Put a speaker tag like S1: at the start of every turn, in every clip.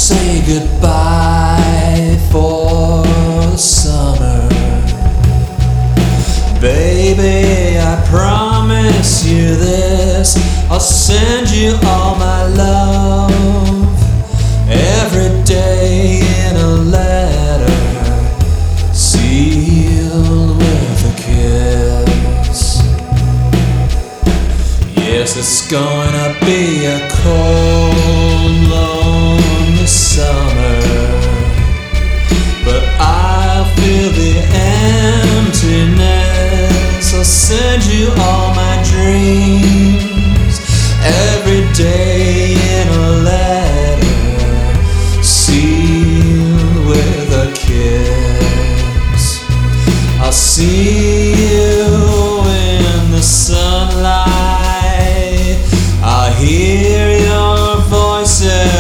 S1: say goodbye for the summer. Baby, I promise you this, I'll send you all my love every day in a letter sealed with a kiss. Yes, it's gonna be a cold, lonely summer, but I'll feel the emptiness. I'll send you all my dreams every day in a letter sealed with a kiss. I'll see you in the sunlight, I'll hear your voice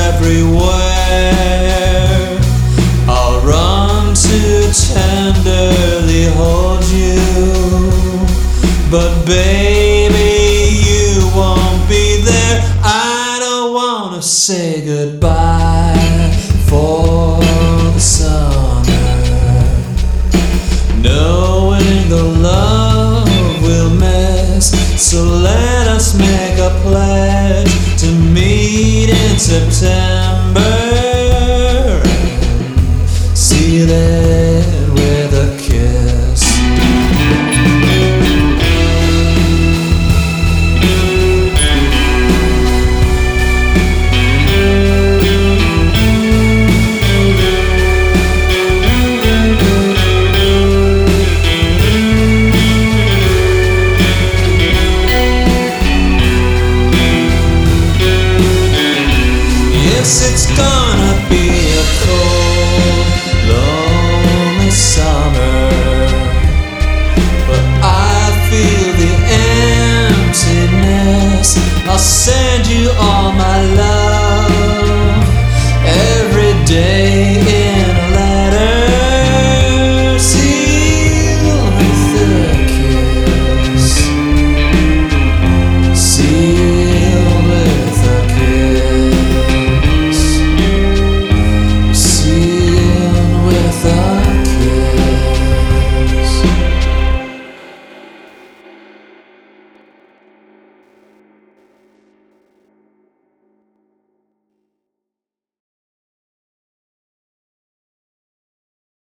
S1: everywhere, I'll run to tenderly hold you, but baby, you won't be there. I don't wanna say goodbye for the summer, knowing the love we'll miss. So let us make a pledge to meet in September, seal it with a kiss. Yes, it's gonna be a cold, lonely summer, but I feel the emptiness. I'll say